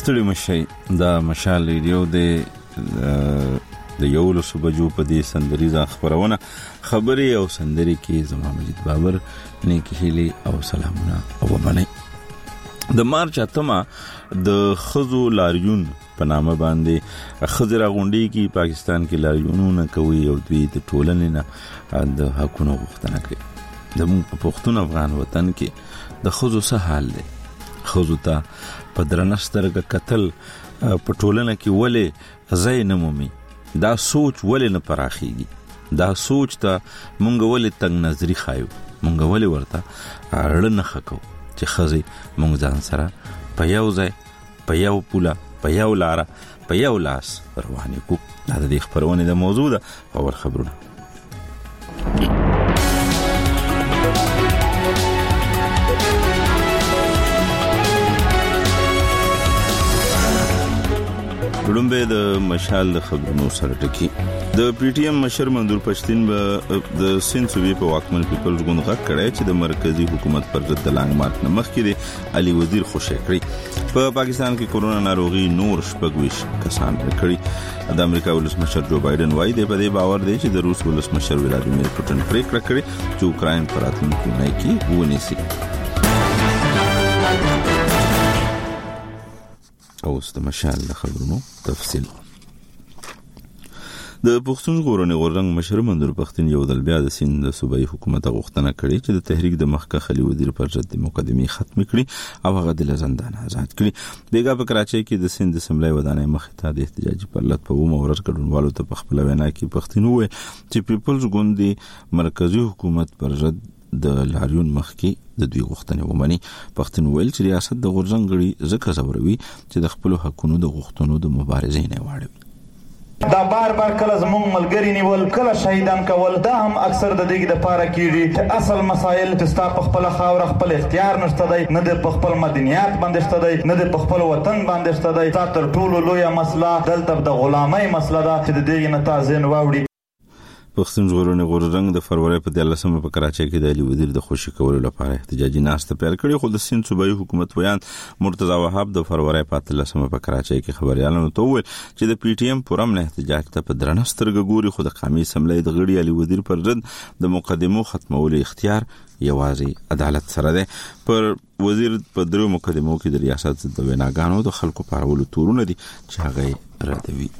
ستړي مشي دا مشال ریډیو د یولو صبحو په دې سندریزه خبرونه خبري او سندري کې زما مجید بابر نیکی هیلی او سلامونه او باندې د مارچ اتمه د خزو لاریون په نامه باندې خزر غونډي کې پاکستان کې لاریونونه کوي او دوی د ټولنې نه د حقونو غوښتنه کوي د موږ په پښتون افغان وطن کې د خزو څه حال دی خزو ته په درنسترګه قتل په ټولنه کې ولې ځای نه مومي دا سوچ ولې نه پراخیږي دا سوچ ته مونږ ولې تنگ نظری خایو مونږ ولې ورته اړه نه خکو چې خزي مونږ ځان سره په یو ځای په یو پوله په یو لار په یو لاس روانې کو دا د خبرونه د موضوع ده او خبرونه ګړمبه د مشال د خبرونو سره ټکی د پی ټی ایم مشر منظور پښتين به د سند صوبې په واکمن پیپلز ګوند غږ کړی چې د مرکزی حکومت پر ضد د لانګ مارچ نه مخکې علي وزیر خوشی کړی په پاکستان کې کورونا ناروغي نور شپږويش کسان کړی د امریکا ولسمشر جو بایدن وایي د په دې باور دی چې د روس ولسمشر ولادیمیر پوتین پریکړه کړې چې اوکرين پر راتلونکي نه کې ونیسي اوس د مشال د خبرونو تفصیل د پښتون ژغورنې غورځنګ مشر منظور پښتين یو ځل بیا د سند د صوبایي حکومت غوښتنه کړې چې د تحریک د مخکښ علي وزیر پر ضد مقدمه ختم کړي او هغه د زندان آزاد کړي بیګا په کراچۍ کې د سند سملای ودانې مخې ته د احتجاجي پرلط په ومه ورځ ګډونوالو ته په خپل وینا کې پښتون وې چې پیپلز ګوند مرکزی حکومت پر ضد د لاریون مخکې د دوی غوښتنې ومني پښتون ویل چې ریاست د غورځنګ غړي ځکه زوروي چې د خپل حقونو د غوښتنو د مبارزې نه واړوي دا بار کله زموږ ملګری نیول کله شهیدان کول دا هم اکثر د دې د پاره کیږي چې اصل مسایل چې ستا په خپل خاور خپل اختیار نشته دی نه د خپل مدنیات باندې شته دی نه د خپل وطن باندې شته دی تر ټولو لویه مسله دلته د غلامۍ مسله ده چې د دې نه تازه واوړي پښتون ژغورنې غورځنګ د فروری په 13مه په کراچۍ کې د علي وزیر د خوشی کولو لپاره احتجاجي ناشته پیل کړې خو د سند صوبایي حکومت ویان مرتضی وهاب د فروری په 13مه په کراچۍ کې خبريالانو ته وویل چې د پی ټی ایم پرم نه احتجاج ته په درنسترګ ګوري خو د قومي سملې د غړي علي وزیر پر ضد د مقدمو ختمولو اختیار یوازې عدالت سره ده پر وزیر په درو مقدمو کې د ریاست د ویناګانو د خلکو پارولو تورونه دي چې هغه ردوي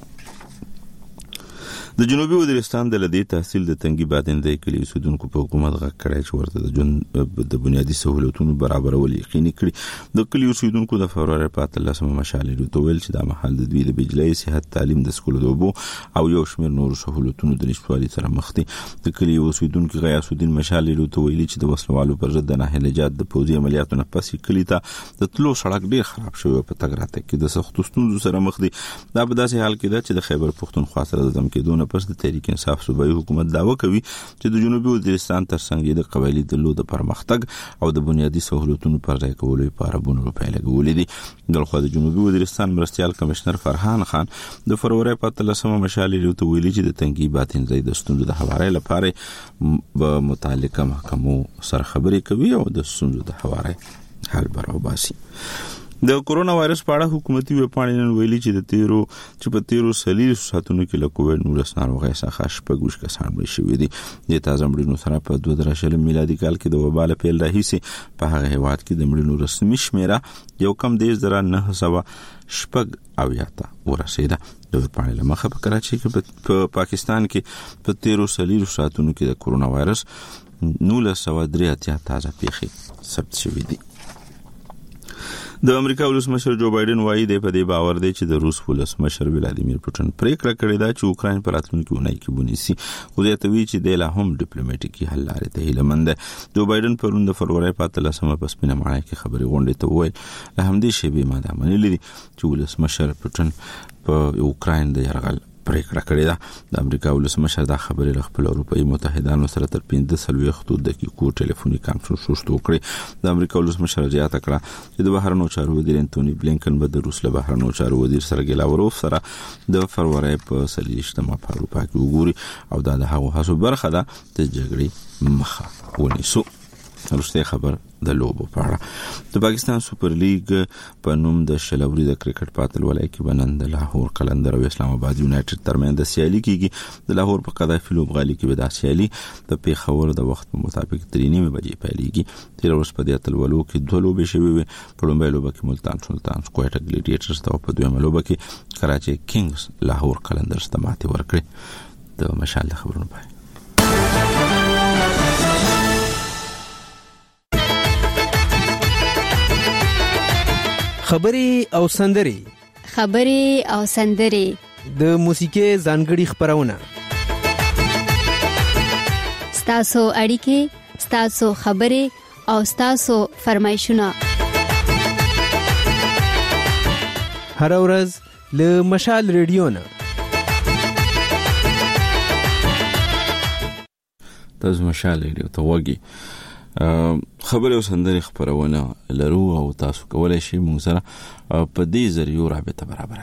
د جنوبي وزیرستان د لدی تحصیل د تنګي بادندې کلی اوسیدونکو په حکومت غږ کړی چې ورته د بنیادی سہولتونو برابرول یقیني کړي د کلی اوسیدونکو د فبرवरी په 13مه مشالې تویل چې د محل د دوی د بجلی صحت تعلیم د سکول دوبو او یو شمېر نور سہولتونو د نشټوالي سره مخ دي د کلی اوسیدونکو غیاث الدین مشالې تویل چې د وسلوالو پر ضد نه هلجات د پوځي عملیاتو نه پسې کلی ته د تلو سړک ډیر خراب شوی په تګراته کې د سختو ستونزو سره مخ دي دا په داسې حال کې ده چې د خیبر پختونخوا سره د ځمکېدو پس د تحریک انصاف صوبایي حکومت داوا کوي چې د جنوبي وزیرستان ترڅنګ د قبایلی دلو د پرمختګ او د بنیادی سہولتونو پر ځای کولو لپاره بونو روپۍ لګولې دي دغه د جنوبي وزیرستان مرستيال کمشنر فرحان خان د فبرवरी په 13مه مشالې ته ویلي چې د تنګي باتین ځای د ستونزو د حوالې لپاره به متعلقه محکمو سره خبرې کوي او د ستونزو د حوالې حل برابرسي د کورونا وایرس په اړه حکومتي ویبپاڼې نن ویلي چې په تیرو سلیل ساتونو کې له کووډ 19 ناروغۍ څخه شپږ کسان مړ شوي دي د تازه مړینو سره په 2020 میلادي کال کې د وبا له پیل راهیسې په هغه هیواد کې د مړینو رسمي شمیره یو کم 10,970 ورسېده د ویبپاڼې له مخه په کراچۍ کې په پاکستان کې په تیرو سلیل ساتونو کې د کورونا وایرس 1983 تازه پیښې ثبت شوې دي د امریکا ولسمشر جو بایدن وایي د په دې باور دی چې د روس ولسمشر ولادیمیر پوتین پریکړه کړې ده چې اوکرين پر راتلونکي اونۍ کې ونیسي خو دا توی چې د لا هم ډیپلوماټیکي حل لارې ته هیلمند ده جو بایدن پرون د فبرवरी په 13مه په سپینه ماڼۍ کې خبري غونډه ته وویل له همدې شی به ماده منلې چې ولسمشر پوتین په اوکرين د یرغل پریکړه کړې ده د امریکا ولسمشر دا خبرې له خپل اروپאי متحدانو سره تر 15 دقیقو ټلیفوني کانفرنس وشو کړی د امریکا ولسمشر زیاته کړه چې د بهرنیو چارو وزیر انټونی بلینکن به د روس له بهرنیو چارو وزیر سرګی لاوروف سره د فبرवरी په 28مه په اروپا کې وګوري او دا د هغو هڅو برخه ده د جګړې مخه ونیسو ورسته خبر د لوبو په اړه د پاکستان سپر لیګ په نوم د شلوري د کرکټ پاتل ولای کې بنند لاهور قلندر او اسلام آباد یونایټډ ترمن د سیالي کېږي د لاهور په قذافي لوبغالي کې به د سیالي د پیښور د وخت په مطابق 3:30 بجې پیلېږي تیر ورځ په دې اتلولو کې دوه لوبې شوې په لومړۍ لوبه کې ملتان سلطان کوټا ګلیډیټرز ته په دویمه لوبه کې کراچي کینګز لاهور قلندرز ته ماتې ورکړې د مشال خبرونه پای خبري او سندري د موسیقي ځانګړي خبرونه ستاسو اړیکې ستاسو خبري او ستاسو فرمایشونه هر ورځ له مشال ریډیو نه تاسو مشال ریډیو ته وګورئ خبر او سندري خبرونه لرو او تاسو کولای شئ موږ سره په دې ذریعہ رابطه برابر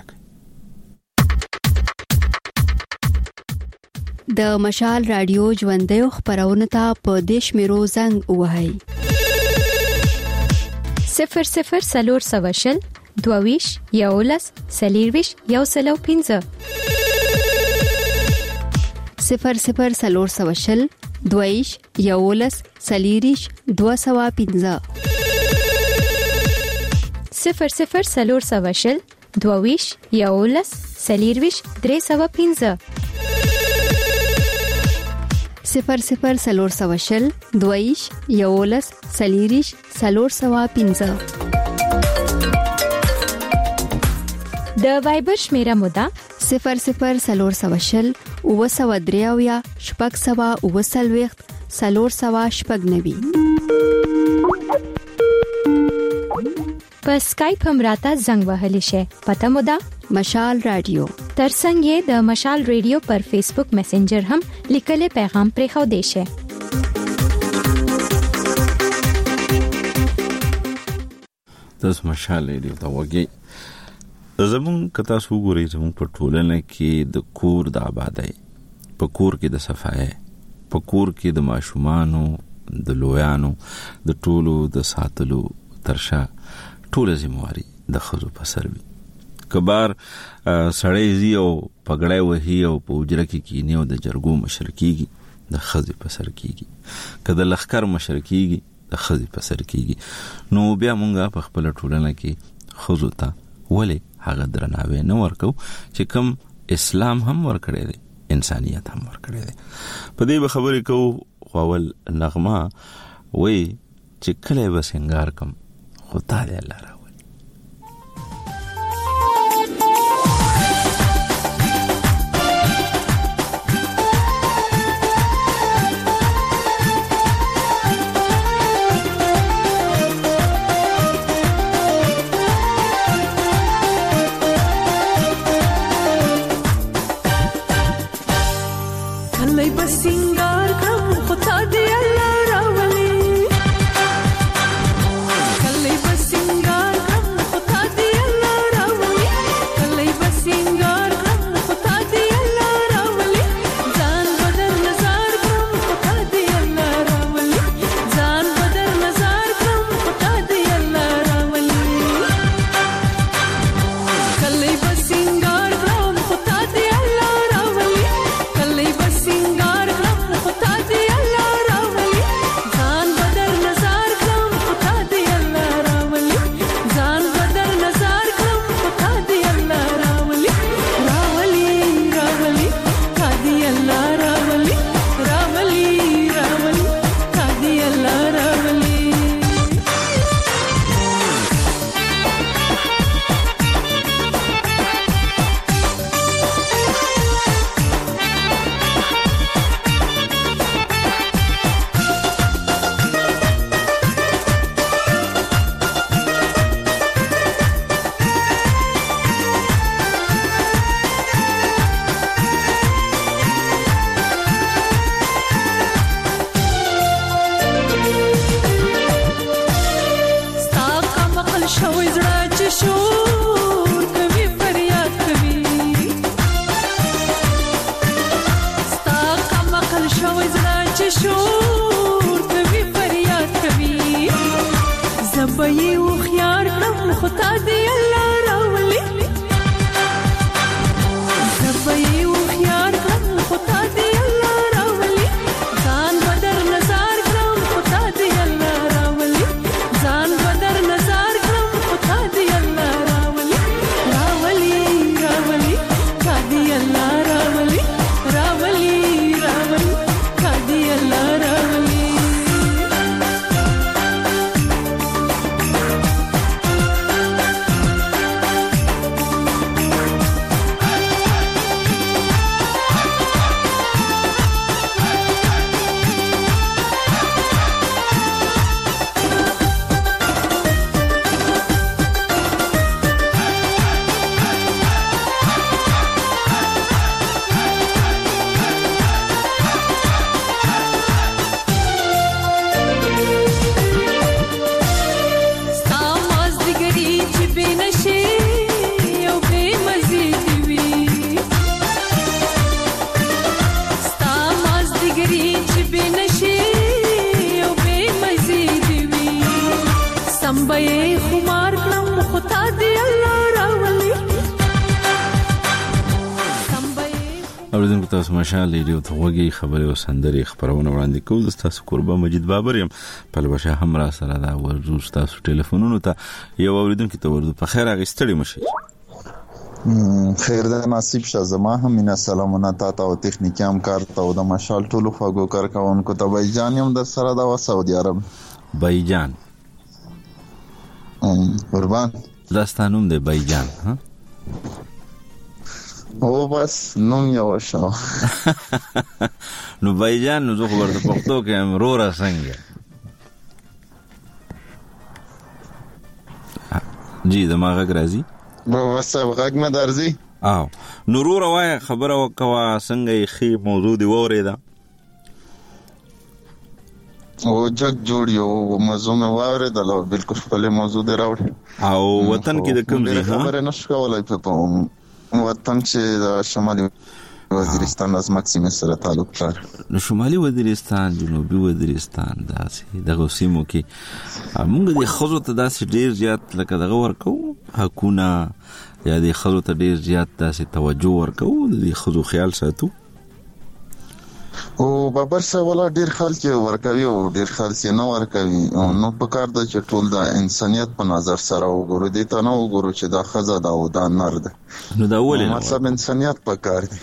کړئ د مشال رادیو ژوندۍ خبرونه ته په دیش میرو زنګ وهاي 00 سواشل 22 یولس سلیرویش یوسلو 15 00 سواشل 22 یولس سلیریش 215 00 سواشل 22 یولس سلیرویش 315 00 سواشل 22 یولس سلیریش 315 د وایبر شمیره مودا 00 سواشل 903 شپږ سوا 9 سلور سوا شپږ نوي په سکایپ هم راته زنګ وهلی شي پته مو ده مشال رادیو ترڅنګ د مشال ریډیو پر فیسبوک میسنجر هم لیکل پیغام پرې خو دی شي تاسو مشال ریډیو ته وګورئ زمون کتا سو ګوري زمون په ټولنه کې د کور د آبادی په کور کې د صفای په کور کې د ماشومانو د لویانو د ټولو د ساتلو ترشا ټول ذمہواری د خزو په سر وي کبار سړی زی او پګړای وهي او په اجره کې کینه او د جرګو مشرکیږي د خزې په سر کیږي کله لخر مشرکیږي د خزې په سر کیږي نو بیا مونږه په خپل ټولنه کې خزو ته ولې هغه درناوی نه ورکو چې کوم اسلام هم ورکړی دی انسانیت هم ورکړی دی په دې خبرې کو خپل نغمه وای چې کله به سنگار کم خدای دې الله راوړي اوریدونکو تاسو مشال ریډیو ته وګورئ خبري او سندري خبرونه وړاندې کوو. تاسو قربا مجید بابر يم په لوشه هم را سره دا ورزو تاسو ټلیفونونو ته یو اوریدونکو ته ورته په خیر اغستړي مشي. خیر ده نصیب شه زما هم مینا سلامونه تاسو او تخنیکی هم کار ته او د مشال ټولو خواږو کارکونکو ته بایجان هم در سره دا سعودي عرب بایجان قربان داستانوم دی بایجان ها او بس نوم یو شو نو بایجان نو زه ورته پښتو کې امرورا څنګه جی دماغه راځي بس غږ مې درځي او نورور وای خبره وکوا څنګه یې خې موضوع دی وریدا او جګ جوړ یو موضوع مې واورېدل بالکل خپل موضوع دی راوړ او وطن کې د کوم ځای خبره نشو کولای په وطن چې د شمالي وزیرستان از مکسیم سره تعلق لري. نو شمالي وزیرستان جنوبي وزیرستان داسې دغه سیمو کې موږ د خزو ته داسې ډیر زیات لکه دغه ورکو حکومت یا د خزو ته ډیر زیات داسې توجه ورکو د خزو خیال ساتو او بابر سره ولا ډیر خلک ورکوي او ډیر خلک نه ورکوي نو په کار د چټول د انسانيت په نظر سره وګورو دي ته نو وګورو چې دا خزه دا او دا نر ده نو دا ولې مطلب انسانيت په کار دي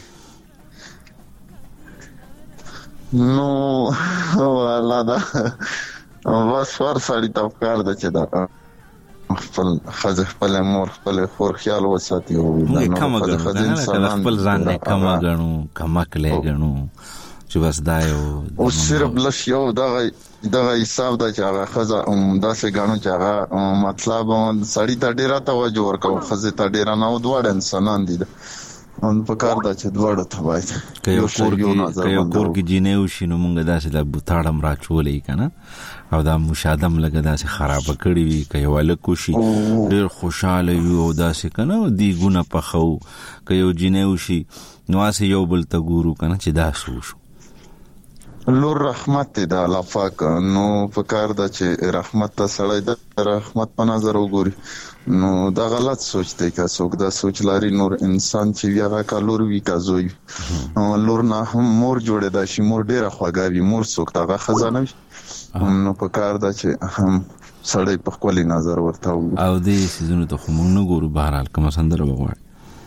نو والله دا بس ور سړی ته کار ده چې دا خپل خزه خپل مور خپل خور خیال وساتي او دا کومه خپل ځان نه کومه غنو کمکلې غنو چې بس دا یو او صرف لش یو دغه حساب دا چې هغه خزه داسې غنو چې هغه مطلب سړی ته ډیره توجه ورکوي خزه ته ډیره نه دوړ انسانان دي ان په کار دا چې دوړ ته وایي یو کور کې جینیو شنو مونږ داسې د بوتاړم راچولې کنه او دا مشادم لګه داسې خراب کړی وي کایو الکوشي ډیر خوشاله یو داسې کنه دی ګونه پخو کایو جینیو شي نو اسه یو بل ته ګورو کنه چې دا شو لور رحمت دا لفاق نو په کار دا چې رحمت ته سړی د رحمت په نظر وګوري نو دا غلط سوچ دی که څوک دا سوچ لري نور انسان چې هغه کالور وی کا زوی لور نه هم مور جوړه دا شي مور ډیره خواږه وي مور څوک دا خزانه نو په کار دا چې هم سړی په خپل نظر ورته او دې سيزونو ته موږ نه ګورو بهرحال کوم سندره وغواړي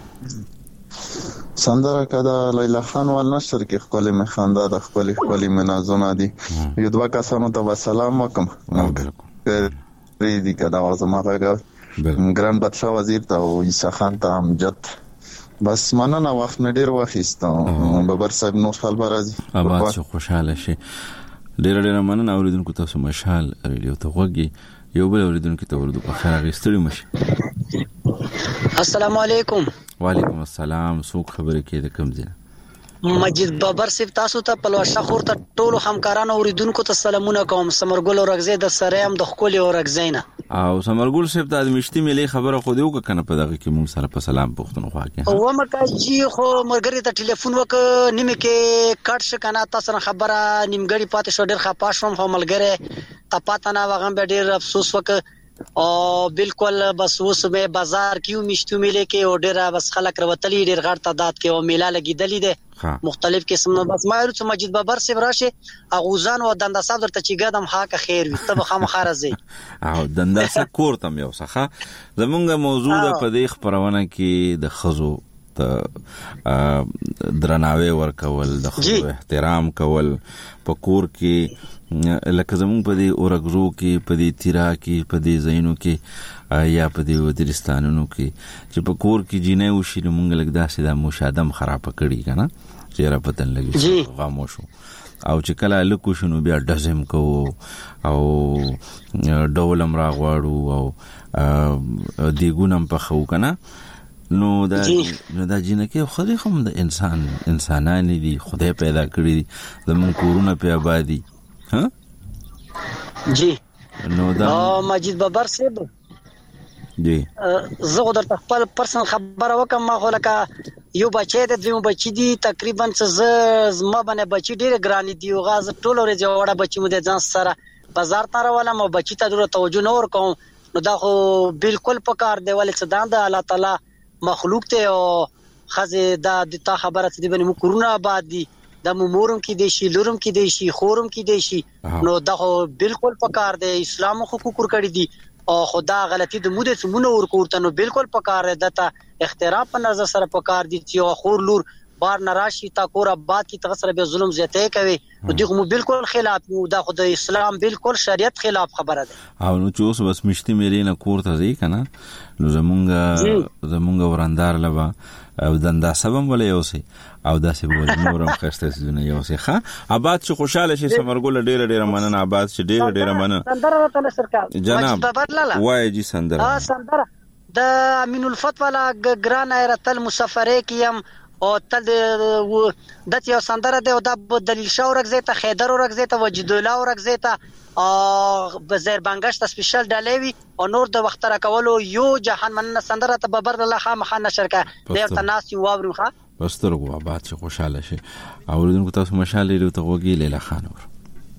سندره کدا لیلا خان ول نشر کې خپل مخانده د خپل منازونه دي یو دوه کسانو ته سلام وکم ریدي کدا وزما غږ ګران بادشاہ وزیر ته او عیسی خان ته امجد بس مننه وخت نه ډیر واخیسته بابر صاحب نو خپل راځي ابا چې خوشاله شي ډیر مننه اوریدونکو تاسو مشال ریډیو ته وګورئ یو بل اوریدونکو ته ورته په خیر غستړي مشي. السلام علیکم. وعلیکم السلام. څوک خبرې کې د کوم ځای؟ مجید بابر صاحب تاسو ته پلوشه خور ته ټولو همکارانو اوریدونکو ته سلامونه کوم. سمرګل اورغزي د سریم د خپل اورغزینا او سمرګل صاحب ته د مشتي ملي خبره خو دیو کنه په دغه کې مونږ سره په سلام پوښتنه خواږه او مکه جی خو مرګری ته ټلیفون وک نیمه کې کټ ش کنه تاسو خبره نیمګړی پاتې شو ډیر خپاشوم هم ملګری ته پاتہ نه وغم به ډیر افسوس وک او بالکل بس اوس به بازار کیو مشتو ملي کې او ډیر بس خلک وروتلی ډیر غړ تعداد کې او میله لګیدلې ده مختلف قسم بس ما یو مجید بابر صاحب راشه اغوزان او دنداساب درته چې ګدم حق خیر وي ته خام خارزي او دنداسه کورتم یو څخه زمونږ موضوع د پدې خبرونه کې د خزو ته درناوی ورکول د خزو احترام کول په کور کې لکه زمونږ په دې اورګزو کې په دې تیرا کې په دې زینو کې یا په دې وزیرستانونو کې چې په کور کې جینې وشي نو مونږ لګ داسې د مشادم خراب کړي کنه چې را پتن لګي غاموشو او چې کله لکو شنو بیا دزم کو او ډولم راغواړو او دیګونم په خو کنه نو دا جنکه خدای هم د انسانان دي خدای پیدا کړی دي زمون کورونه په آبادی ها جی نو دا مجید بابر صاحب جی زه در خپل پرسنل خبره وکم ما خو لکه یو بچی د دوی بچی دي تقریبا څه ما باندې بچی ډیر ګرانی دی او غاز ټول ورځ وړه بچی مو د ځان سره بازار ته راولم او بچی ته ډیره توجه نه ورکوم نو دا خو بالکل پکار دی ولې څه د الله تعالی مخلوق ته او خزه دا د تا خبره څه دی باندې مو کورونه آباد دي د مورم کې دي شي لورم کې دي شي خورم کې دي شي نو دا بالکل پکار دی اسلام حقوق کړی دي او خدا غلطي د موده سمونه ورکوته نو بالکل پکار دی دته احترام په نظر سره پکار دي چې خور لور بار نراشي تا کور آباد کی تغسر به ظلم زیاته کوي دغه مو بالکل خلاف نو دا خو د اسلام بالکل شریعت خلاف خبره ده او نو چې اوس بس مشتي مې نه کور ته ځي کنه نو زمونږ وراندار لبا او دندا سبم ولا یوسي او داسې بول نورم خسته زونه یوسي ښه آباد چې خوشاله شي سمرګل ډېر مننه آباد چې ډېر مننه سندره ته سرکار جناب وای جی سندره د امین الفتوى لا ګران ایرتل مسافره کیم او تل د یو سندره دی او د دلیل شاو رغزیته خیدر رغزیته وجد الله رغزیته او بزیر بنگشت سپیشل ډالوي او نور د وخت را کولو یو جهان من سندره ته ببر الله خامخا نشر کا ډیر تناس یو واورخه بسترغو آباد چې خوشاله شي او ورودونکو تاسو مشاله لري ته وګی لیلا خانور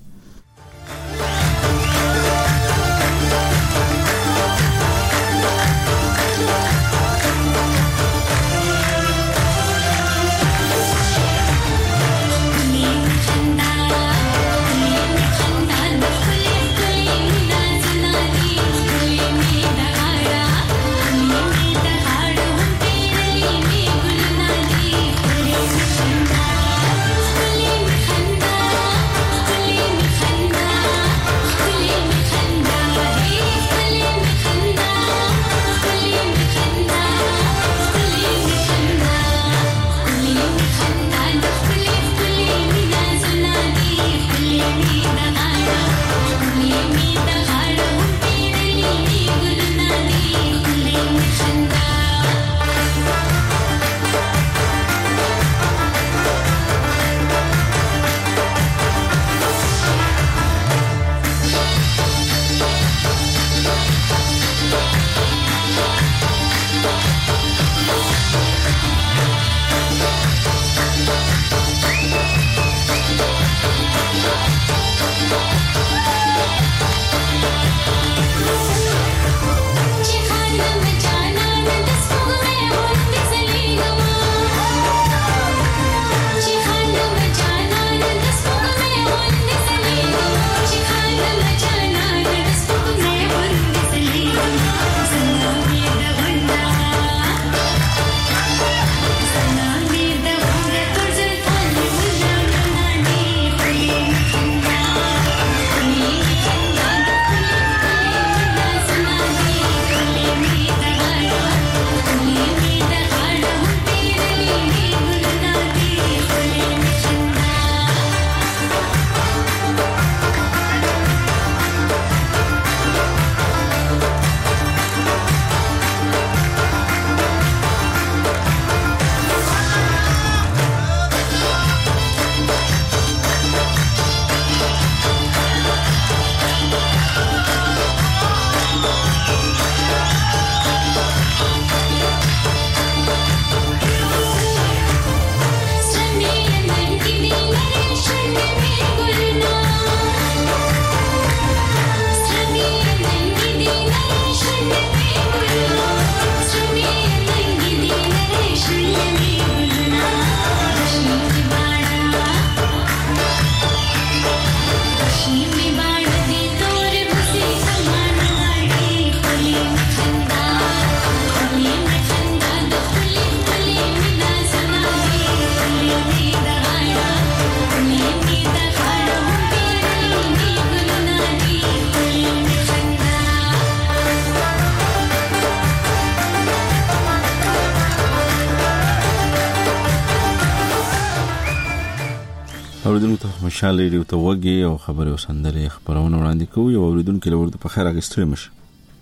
اوریدونکو ته مشاله لري ته وګي او خبره وسندره خبرونه وړاندې کوي او اوریدونکو له ورته په خیر اغستري مشه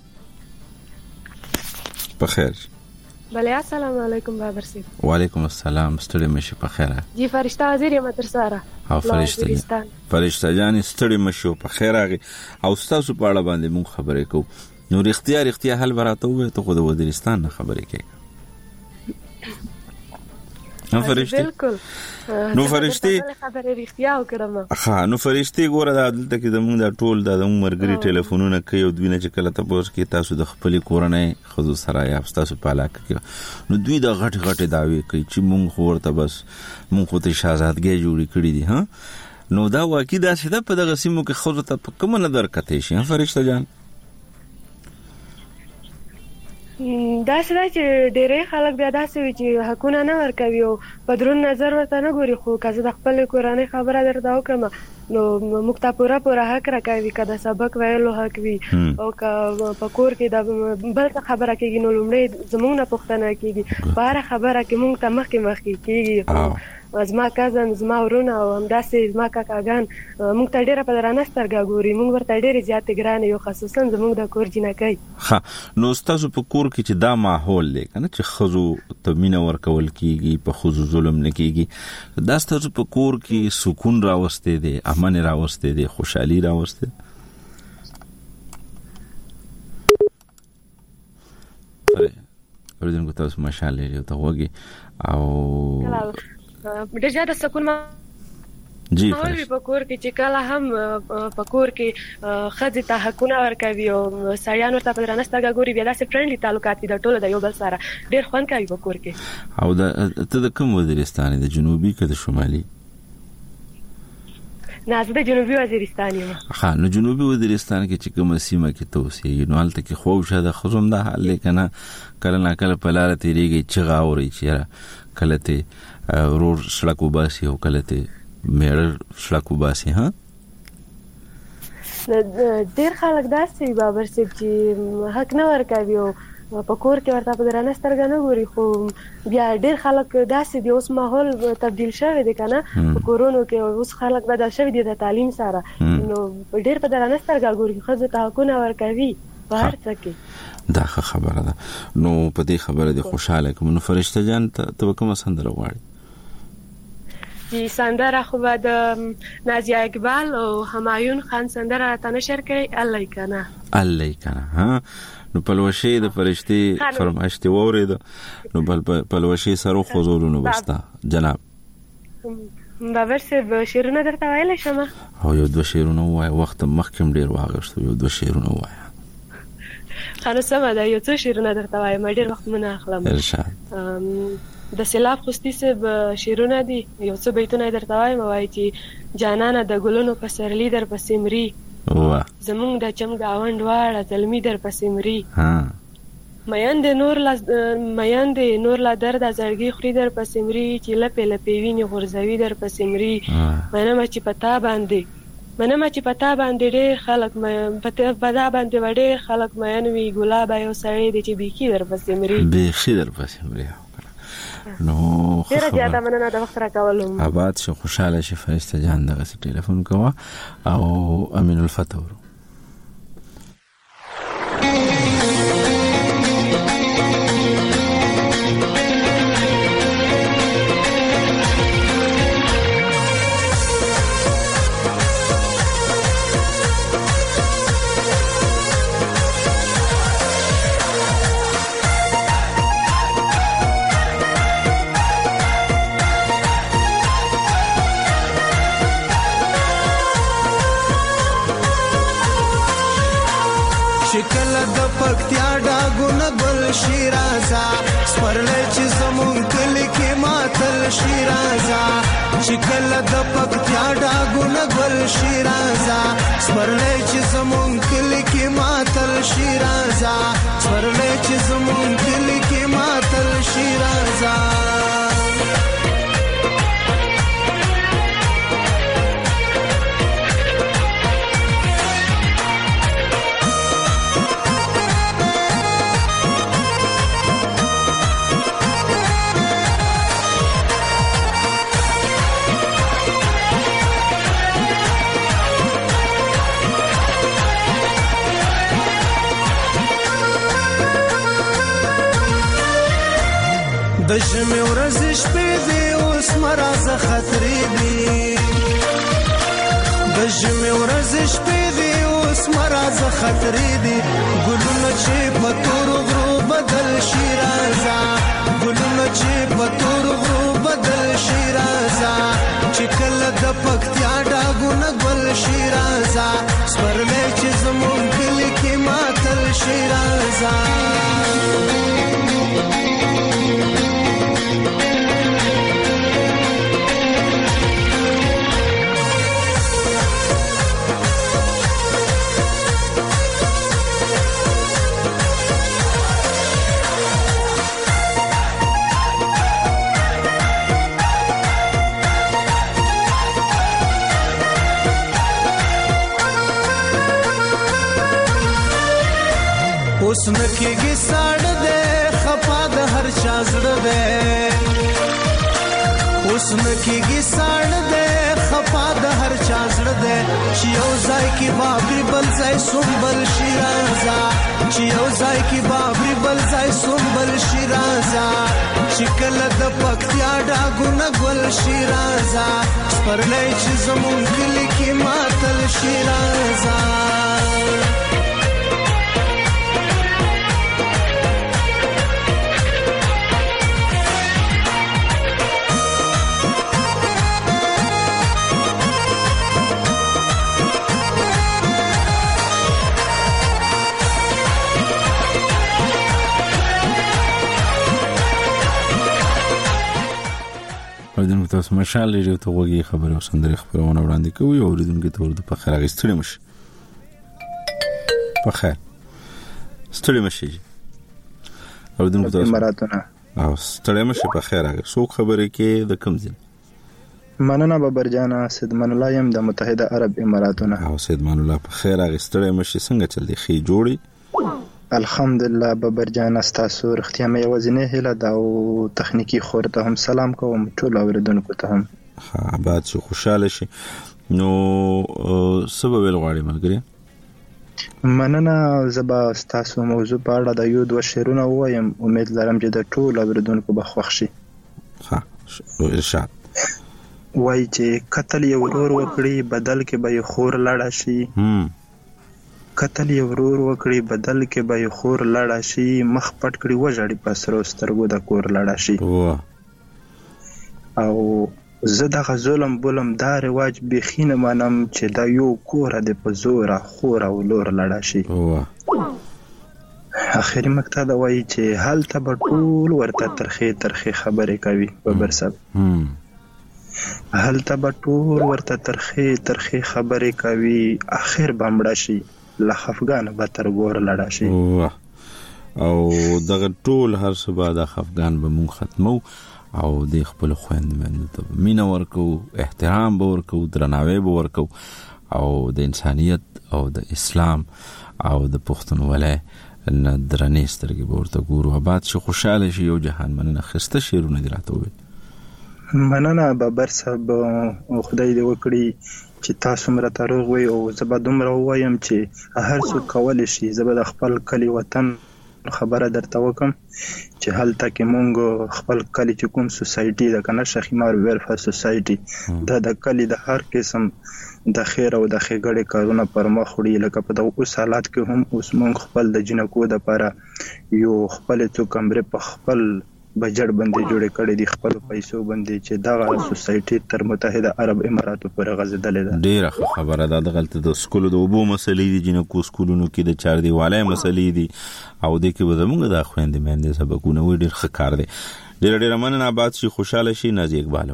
په خیر بله السلام علیکم بابر سید وعلیکم السلام ستړي مشه په خیر جی فرشتہ وزیر متر سارا او فرشتہ جان ستړي مشه په خیر اغي او تاسو په اړه باندې مون خبرې کو نو اختیار حل براته وې ته خو د وزیرستان نه خبرې کوي فرشتي بالکل نو فرشتي خبره رښتیا وکړم. ها نو فرشتي ګوره دا دلته کې زموږ د ټول د مرګري ټلیفونونه کوي او دوی نه چې کله تاسو کې تاسو د خپل کورنۍ خزو سره یا تاسو په علاقه کې نو دوی د غټ داوی کوي چې مونږ ورته بس مونږ خو ته شاهزادګي جوړی کړی دي. ها نو دا واقعي دا چې په دغه سیمو کې خزو ته کوم نظر کته شي فرشته جان؟ دا څه چې ډېرې خلک بیا داسې وي چې حقونه نه ورکوي او په درون نظر ورته نه ګوري، خو که زه د خپلې کورنۍ خبره درته وکړم نو موږ ته پوره حق راکوي، که د سبق ویلو حق وي او که په کور کې د بل څه خبره کېږي نو لومړی زموږ نه پوښتنه کېږي، په هره خبره کې موږ ته مخکې کېږي. زما کزن زما ورونه او همداسې زما کاکاګان موږ ته ډېره په درانه سترګه ګوري، موږ ورته ډېرې زیاتې ګرانې یو، خصوصا زموږ د کور جینکۍ. ښه نو ستاسو په کور کې چې دا ماحول دی که نه چې ښځو ته مینه ورکول کېږي، په ښځو ظلم نه کېږي، دا ستاسو په کور کې سکون راوستی دی، امن راوستی دی، خوشحالي راوستی دی؟ اوریدونکو تاسو ماشاءالله لري ته وګي او ډېر زیاته سکون ماحول وي په کور کې چې کله هم په کور کې ښځې ته حقونه ورکوي او سړیان ورته په درنه سترګه ګوري، بیا داسې فرینډلي تعلقات وي د ټولو د یو بل سره، ډېر خوند کوي په کور کې. او ته د کوم وزیرستان د جنوبي که د شمالي؟ نه زه د جنوبي وزیرستان یم. ښه نو جنوبي وزیرستان کې چې کومه سیمه کې ته اوسېږي نو هلته کې خوږ د ښځو هم دا حال دی که نه کله ناکله په لاره تېرېږي چغه اورئ چې یاره کله ته ورور سړک وباسي او کله ته میړه سړک وباسي؟ ها ډېر خلک داسې وي بابر صاحب چې حق نه ورکوي او په کور کې ورته په درنه سترګه نه ګوري، خو بیا ډېر خلک داسې دي، اوس ماحول تبدیل شوی دی که نه په کورونو کې، اوس خلک بدل شوي دي د تعلیم سره، نو ډېر په درنه سترګه ګوري، ښځو ته حقونه ورکوي په هر څه کې. دا ښه خبره ده. نو په دې خبره دې خوشحاله کوم. نو فرشته جان ته به کومه سندره غواړې؟ چې سندره خو به د نازیه اقبال او همایون خان سندره راته نشر کړي، الله یې کنه. الله یې کنه. ها نو پلوشې د فرشتې فرمایش دې واورېده نو پلوشې سره وخوځولو نو بس تا جناب بابر صاحب شعرونه درته ویلی شم؟ او یو دوه شعرونه ووایه، وخت مخکې هم ډېر واغېښتو، یو دوه شعرونه ووایه. ښه نو سمه ده، یو څو شعرونه درته وایم، ډېر وخت مو نه اخلم. ارشاد. د سیلاب خوستی صاحب شعرونه دي، یو څو بیتونه درته وایم. وایي چې جانانه د ګلونو په سرلی در پسې مري، زمونږ د چم ګاونډ واړه زلمي در پسې مري، میندې نور لا درد زړګي خوري در پسې مري، چې لپې لپې ویني غورځوي در پسې مري، منمه چې پتا باندې ډېر خلک پتا باندې ډېر خلک مین وي، ګلابه یو سړی دی چې بیخي در پسې مري. بیخي در پسې مري. نو ډېره زیاته مننه د وخت راکولو. آباد شو، خوشحاله شي. فرشته جان دغسې ټلیفون کوه او امین الفتح ورو. پکتیا ډاګونه ګل شیرازا سپرلې چې زمون کلی کې ماتل شیرازا، چې کله د پکتیا ډاګونه ګل شیرازا سپرلې چې زمون کلی کې ماتل شیرازا، سپرلې چې زمون کلی کې ماتل شیرازا. د ژمي ورځې شپې دي اوس مرازه خطرې دي، د ژمي ورځې شپې دي اوس مرازه خطرې دي، ګلونه چې په تورو غرو بدل شي رازه، ګلونه چې په تورو غرو بدل شي رازا چې کله د پکتیا ډاګونه ګل شي رازا سپرلې چې زمون کلی کې ماتل شي رازا اوس نکېږي ساړه دی خپا د هر چا زړه دی اوس نکېږي ساړه دی خپا د هر چا زړه دی چې یو ځای کې بابري بل ځای سنبل شي رازا چې یو ځای کې بابري بل ځای سنبل شي رازا چې کله د پکتیا ډاګونه ګل شي رازا سپرلی چې زمون کلي کې ماتل شي رازا اوریدونکو تاسو مشال لري ته وګي خبره او سندري خبرونه وړاندې کوي او اوریدونکو ته ورته په خیر غستړي مش په خیر ستړي مشي اوریدونکو تاسو مراتونه او ستړي مشي په خیر هغه څو خبره کې د کم ځین مننه بابرجانا سیدمن الله يم د متحده عرب اماراتونه او سیدمن الله په خیر هغه ستړي مشي څنګه چل دي خي جوړي الحمدلله بابرجان استاسو رختیا مې وزنه هله دا او تخنیکی خورته هم سلام کوم ټول اوریدونکو ته هم ها بعد شو خوشاله شي نو سبب الغواړي ملګری مننه زبا استاسو موضوع په اړه د یو دوه شعرونه وایم امید لرم چې د ټول اوریدونکو به خوښ شي ها ارشاد وای چې قتل یو ورور وکړي بدل کې به خور لړا شي قتل یو ورور وکړي بدل کې به خور لړا شي مخ پټ کړي وژړي پسرو سترګو د کور لړا شي او زه د ظلم بولم دا رواج بخینه منم چې دا یو کور د په زور خور او لور لړا شي اخري مقطع دا وایي چې حال ته ټول ورته ترخه خبرې کوي ببر صاحب حال ته ټول ورته ترخه خبرې کوي اخر بمړه شي لخفغان به تر ګور لړا شي او دغه ټول هر څه به د خفغان به مون ختمو او د خپل خويند منو ته مینه ورکو احترام به ورکو درناوی به ورکو او د انسانيت او د اسلام او د پښتونولۍ نه درنې سترګې به ورته ګورو آباد شي خوشاله شي یو جهان مننه خسته شیرونه دی راته وي مننه بابر صاحب خدای دې وکړي چې تاسو مره تاروغ وي او زبا دومره وایم چې هر څوک کول شي زبا د خپل کلی وطن خبره درته وکم چې هلته کې مونږ خپل کلی چې کوم سوسایټي د کنه شخیمار ویلفیر سوسایټي د کلی د هر قسم د خیر او د ښېګړې کارونه پر مخ وړي لکه په د اوس حالات کې هم اوس مونږ خپل د جنکو د لپاره یو خپل څو کمرې په خپل بجټ باندې جوړ کړي دي خپل پیسو باندې چې دا سوسایټي تر متحده عرب اماراتو پورې غځیدلې ده ډیره خبره ده د غلطه د سکول د وبو مسلې دي جنکو سکولونو کې د چار دیواله مسلې دي او د کې وزمونږ د خويندې مېندې سبقونه وړي ډیر ښه کار دي ډیره مننه آباد شي خوشاله شي نازي اقبال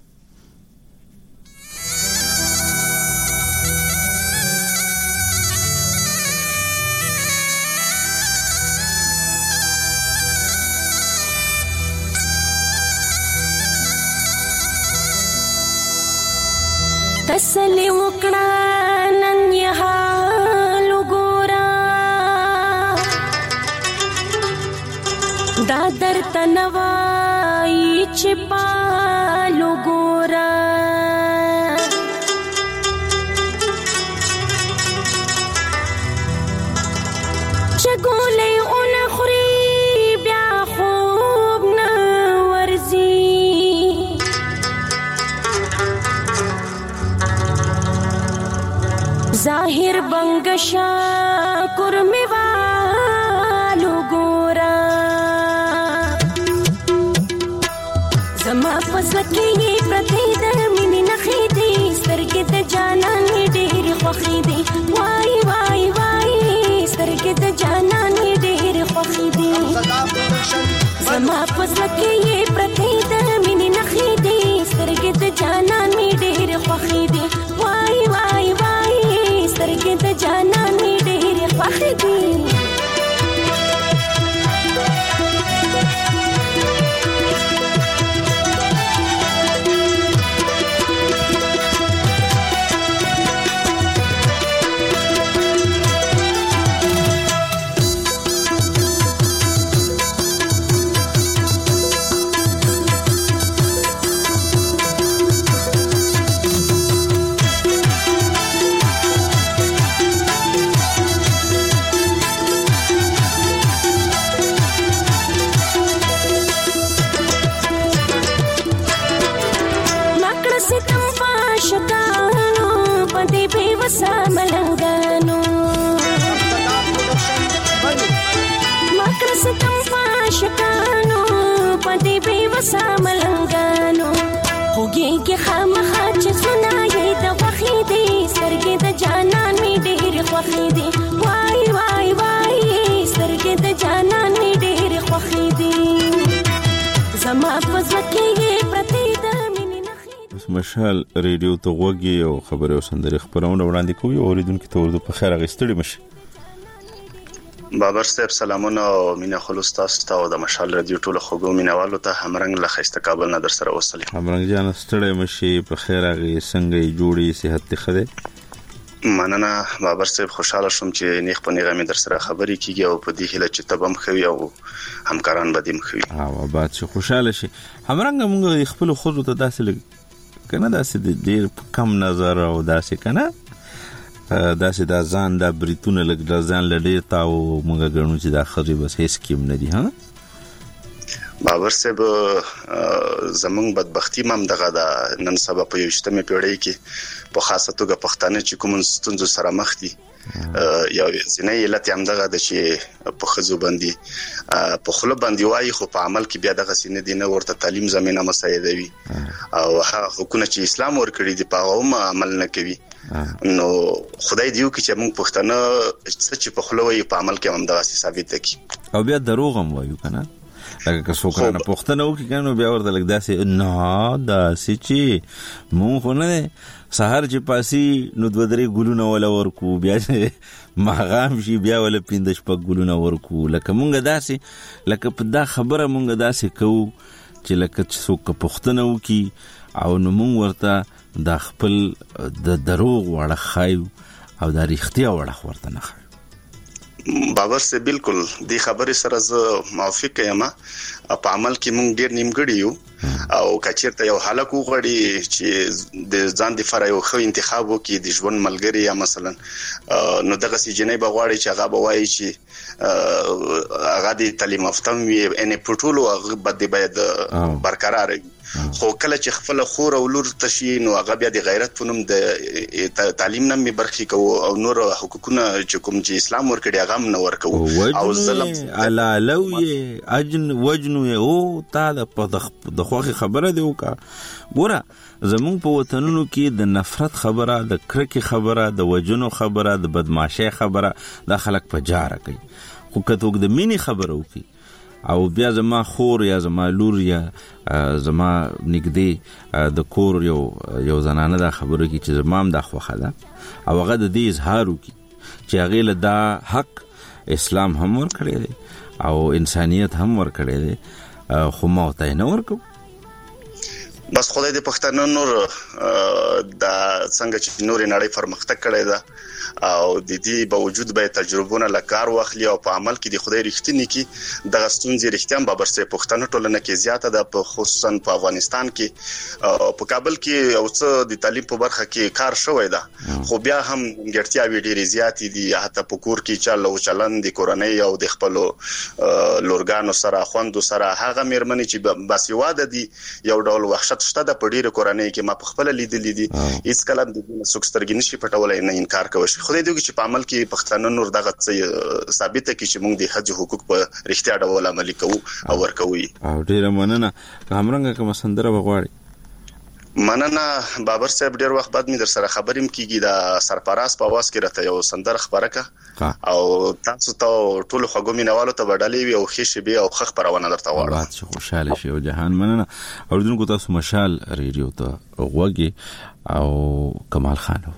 تسلی وکړه نن یې حال وګوره دا درته نه وایي چې پال وګوره چې ګولۍ ونه خوري بیا خوب نه ورځي ظاهر بنگشا کرمی والو گورا زما پسکه یې پرتې د مینې نخې دي سترګې د جانان مې ډېرې خوښې دي وای وای وای سترګې د جانان مې ډېرې خوښې دي زما پسکه یې پرتې د مینې نخې دي سترګې د جانان مې ډېرې خوښې دي وای وای وای سترګې د جانان مې ډېرې خوښې دي ملنګانو مکر ستم پاشکانو پدې به وسا ملنګانو خوږی کې خامخا چې سنایې د وخې دې سترګې د جانان مې ډېرې خوښې دي وای وای وای سترګې د جانان مې ډېرې خوښې دي زما په زړه کې پرتې د مشال ریډیو ته غوږی او خبرې او سندرې خبرونه وړاندې کوي اوریدونکو ته ورته په خیر غستړي مشه بابر صاحب سلامونه او مینا خلوص تاسو ته او د مشال ریډیو ټول خوګو مینوالو ته همرنګ له خسته کابل نه در سره وصلې همرنګ جان ستړي مشه په خیر غي څنګه جوړي صحت خده مننه بابر صاحب خوشاله شوم چې نیخ په نیغه مې در سره خبرې کیږي او په دې هله چې تبم خوي او همکاران به دې مخوي او بعد چې خوشاله شي همرنګ موږ خپل خود ته داسې کنه داسې ډېر کم نظر او داسې کنه داسې د ځان د بریتونه لګ د ځان لډې تاو موږ غنو چې د اخري بس هیڅ کیم نه دي ها بابر صاحب زمونږ بدبختی مم دغه د نن سبا په یوشتمه پیړۍ کې په خاصه توګه پښتانه چې کوم ستونزو سره مخ دي یو ځینې علت هم دغه د چې په خزو باندې په خله باندې وایي خو په عمل کې بیا دغه سینې دي نه ورته تعلیم زمينه مساعدوي او حکومت چې اسلام ورکړي دي په هغه عمل نه کوي نو خدای دیو کې چې موږ پښتانه چې په خله وایي په عمل کې هم دغه ثابت کی او بیا دروغ هم وایو کنه لکه که څوک نه پښتنه وکي کنه بیا ورته لګ داسې نه داسې چې مونږ نه سحر چې پاسي نو د درې ګلونه ولا ورکو بیا ماغام شي بیا ول پیندش په ګلونه ورکو لکه مونږ داسې لکه په دا خبره مونږ داسې کوو چې لکه څوک پښتنه وکي او نو مونږ ورته د خپل د دروغ وړه خایو او د ریښتیا وړه ورته نه خایو بابر سے بالکل دی خبره سره زه موافق یم په عمل کې مونږ ډیر نیمګړی یو او کچیرته یو حالت وغړي چې د ځان د فرایو خو انتخاب وکي د ژوند ملګری یا مثلا نو دغه سي جنې بغواړي چې هغه بوایي چې هغه د تعلیم افتم وي ان پټولو هغه بده باید برقرار خو کله چې خپل خور او لور تشي نو هغه بیا د غیرت فنوم د تعلیم نه می برخي کو او نور حقوقونه چې کوم چې اسلام ورکړي هغه نه ورکو او ظلم علالوی اجن وجنو او تعالی په د خوخي خبره دی وکا ګوره زمون په وطنونو کې د نفرت خبره د کرکې خبره د وجنو خبره د بدمعشي خبره د خلک په جاره کوي خو کته د مینی خبره وکي او بیا زما خور یا زما لور یا زما نګدي د کور یو زنانه دا خبره کی چې زمام د خوخه ده او هغه د دې اظهار وکي چې هغه له دا حق اسلام هم ور کړی دی او انسانيت هم ور کړی دی خو ما ته نه ورکو بس خدای دې پښتنو نور د څنګه چې نور نړۍ پرمختګ کړی ده او د دې باوجود به تجربونه لکار واخلي او په عمل کې د خدای رښتینی کې د غستونځي رښتیا بابر سه پښتنو ټولنه کې زیاته ده په خصوصا په افغانستان کې په کابل کې او څه د تعلیم په برخه کې کار شوی ده خو بیا هم ګټیاوي ډېرې زیاتې دي حتی په کور کې چالو چلن د کورنۍ او د خپل لورګانو سره خوندو سره هغه مېرمنې چې باسیواده دي یو ډول وحشت حقیقت شته د پډیره کورنۍ کې ما په خپل لیدلې دي هیڅ کلام د سوکسترګ نشي پټولای نه انکار کوي خدای دې چې په عمل کې پښتانه نور دغه څه ثابت کی چې موږ د حج حقوق په رښتیا ډول عملي کوو او ورکوي او ډیره مننه همرنګه کوم سندره بغواړي مننه بابر صاحب ډیر وخت بعد می در سره خبریم کیږي د سرپراز په आवाज کې راته یو سندره خبره کا او تاسو ته ټول خوګو مینوالو ته بدلې وي او خېشه به او خخ پرونه درته وړم بات خوشاله شي او جهان مننه اوردونکو تاسو مشال ریډیو ته وګي او کمال خان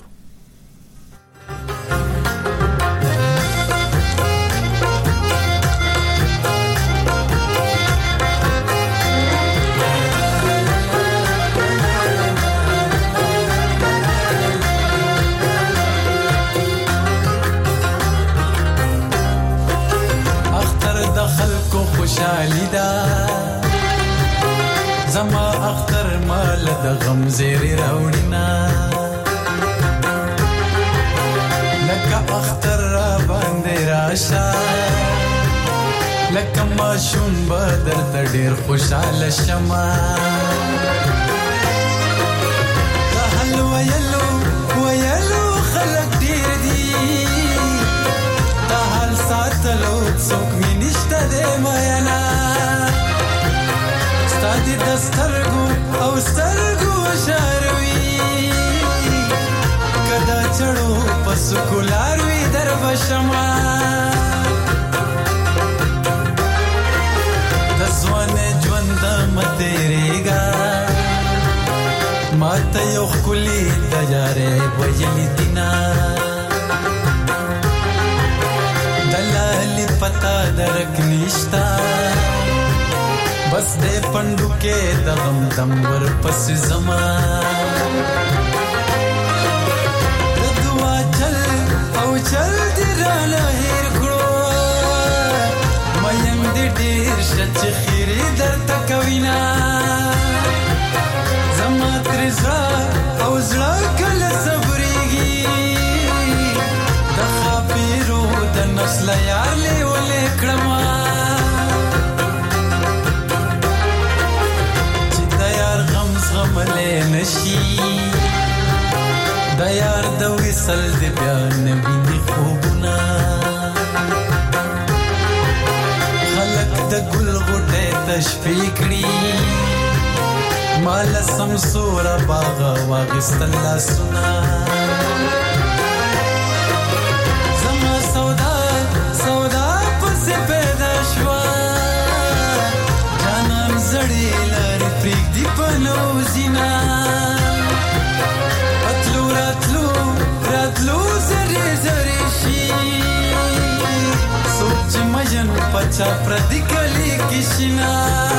خوشالیدا زما اختر مال د غم زیری راوړینا لکه اختر را باندې راشه لکه ما شون بدر ته ډیر خوشاله شمه د حل ویلو خلک ډیر دي د حل ساتلو څوک می نشته د مینا ستادي د سترګو او سترګو شاروي کدا چړو پس کولار وی در بشما د ځوانه ژوند متریګا ماته یو خولي د یارې ویلې دینا دلالی پتا درک نشتا بس دے پندو کې د غم دم ور پس زما د دعا چل او چل دی را لهیر کړو مېم دې ډیر شچ خیره درته کوینا زما ترزا او زړه کله صبرېږي د خاپیرو د نسل یار له ولې کړما نشي د یار د وصل د بیان ویني خوبونه خلق د ګل غټه تشفی کړی مال سمسور باغ واغستل لاسونه زما سودا پس پیدا شوا جانم زړی لارې پریک دی پنو زینا راتلو زری زری شي سوچ مجن پچا پردی کلی کشنا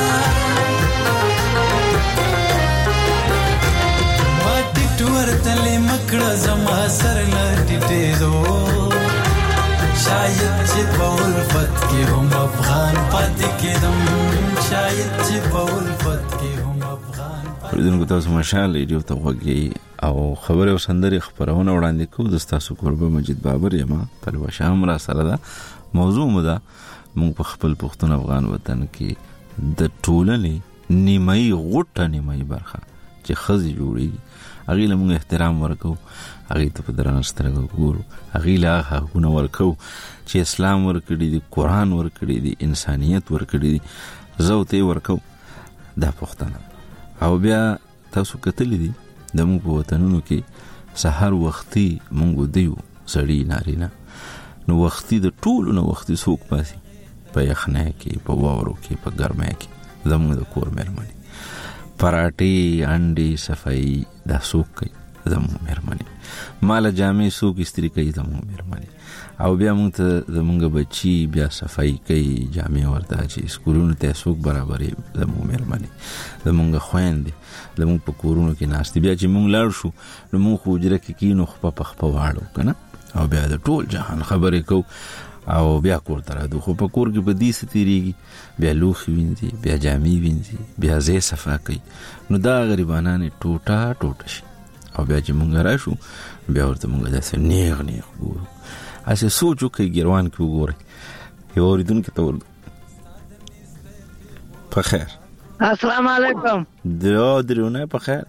ماټی ټور تلې مکړه زما سر لټې دو شاید چې په الفت کې هم افغان پاتې کېدم شاید چې په الفت کې هم افغان پردونکو تاسو مشال ریډیو ته وګورئ او خبره وسندري خبرونه وړاندې کوو د تاسو قربه مجید بابر یما په شام را سره دا موضوع مده موږ په خپل پښتون افغان وطن کې د ټولنې نیمای غټه نیمای برخه چې خزي جوړي هغه له موږ احترام ورکو هغه ته په درنښت ورکو هغه له حقونه ورکو چې اسلام ورکړي دي قران ورکړي دي انسانيت ورکړي دي زوته ورکو دا پښتنه او بیا تاسو کتلې دي د موږ په وطنونو کې سحر وختي موږ دیو سړی نارینه نو وختي د ټولو نو وختي سوق پاسي په یخنه کې په واورو کې په ګرمه کې زموږ د کور مېرمنې پراټي انډي صفائی د سوق کوي زموږ مېرمنې مال جامې سوق استری کوي زموږ مېرمنې او بیا موږ ته زموږ بچي بیا صفائی کوي جامې ورته چې سکولونو ته سوق برابرې زموږ مېرمنې زموږ خويندې زموږ په کورونو کې ناشتي بیا چې موږ لاړ شو نو موږ خوجره کې کینو خپه واړو کنه او بیا د ټول جهان خبرې کو او بیا کور ته راځو خو په کور کې په دې ستېریږي بیا لوخي وینځي بیا جامې وینځي بیا زې صفا کوي نو دا غریبانان ټوټه شي او بیا چې موږ راشو بیا ورته موږ داسې نیغ ګورو اسه سوچو کې ګروان کې وګورئ یو اوریدونکو ته ورته په خیر السلام علیکم. درونه په خیر.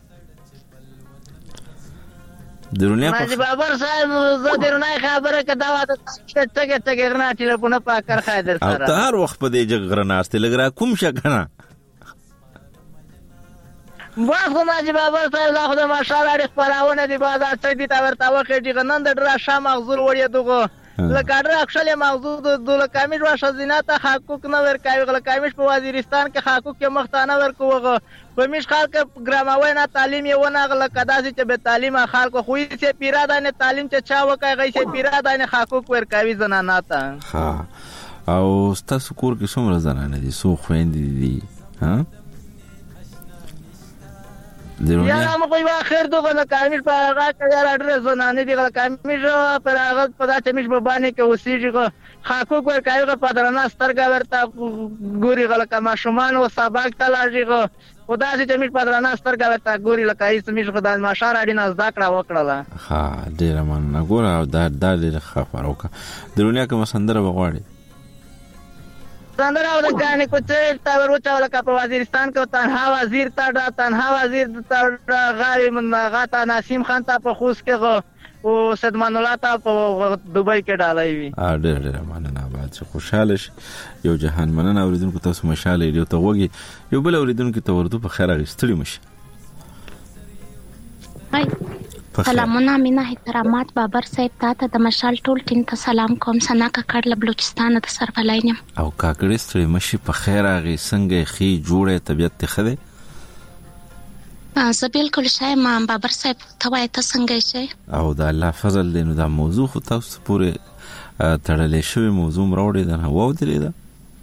درونه په ماجی بابر صاحب زه درونه خبره کدا واده څنګه غرنا ټلیفون په کار خاطر سره. او تار وخت په دې جګ غرناست لګرا کوم شګنا. واخو ماجی بابر صاحب دا خو د ماشاءالله ډېر خبرونه دي بازار ته دي تا ورته وخت دي غنن د ډرا شام مغزور وړي دغه لکه اکشل موضوع د کامیش واشه زیناته حقوق نه ورکوي غل کامیش په وزیرستان کې حقوق کې مختانه ورکوغه په میش خلک ګراماوي نه تعلیم یې ونه غل کداسي چې به تعلیم خلکو خو یې پیراده نه تعلیم چې چا وکای غي چې پیراده نه حقوق ورکوي زنانه ته. ها او تاسو کور کې څومره زنانه دي سو خويندې دي ها یا موږ یو اخر دغه د کامیش په هغه کې یاره ډېر زنانه دي غل کامیش په هغه په داسې مش په باندې کې اوسېږي حقوق ورکوي په درنه سترګه ورته ګوري غل کما شومان او سبق تلاږي خدا چې مش په درنه سترګه ورته ګوري لکه هیڅ مش خدای ماشاره اړینه زده کړه وکړه. ها ډېر مننه ګوره دا ډېر خبره وکړه. درونه کوم سندره بغواړي سندره د غانې کوڅه تا ورته ولکه په وزیرستان کې تنها وزیر تا غاری من غاتا نسیم خان ته په خوست کې او صدمان الله ته په دوبۍ کې ډالای وي. ډېر مننه بعد خوشاله یو جهان مننه اوریدونکو تاسو مشاله یو ته وږي یو بل اوریدونکو ته ورته په خیر غستړي مشه. سلامونه مینا احترامات بابر صاحب ته د مشال ټول ټیم ته سلام کوم سنا کاکړ له بلوچستان د سرفلاینم او کاکړ ستړي مشي په خیر غي څنګه خي جوړه طبيعت ته خده زه بالکل شای ما بابر صاحب ته وای ته څنګه شي او د الله فضل دی نو دا موضوع خو تاسو پورې تړلې شوی موضوع مروړې ده هو درې ده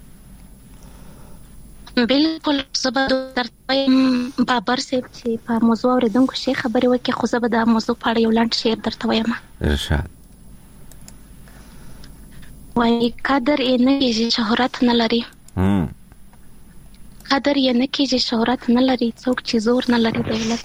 بالکل زبر درته بابر صاحب چې په موضوع اوریدونکو شي خبرې وکړي خو زبر د موضوع په اړه یو لاند شیر درته وایم. ارشاد وای قدر یې نه کیږي شهرت نه لري. قدر یې نه کیږي شهرت نه لري څوک چې زور نه لري دولت.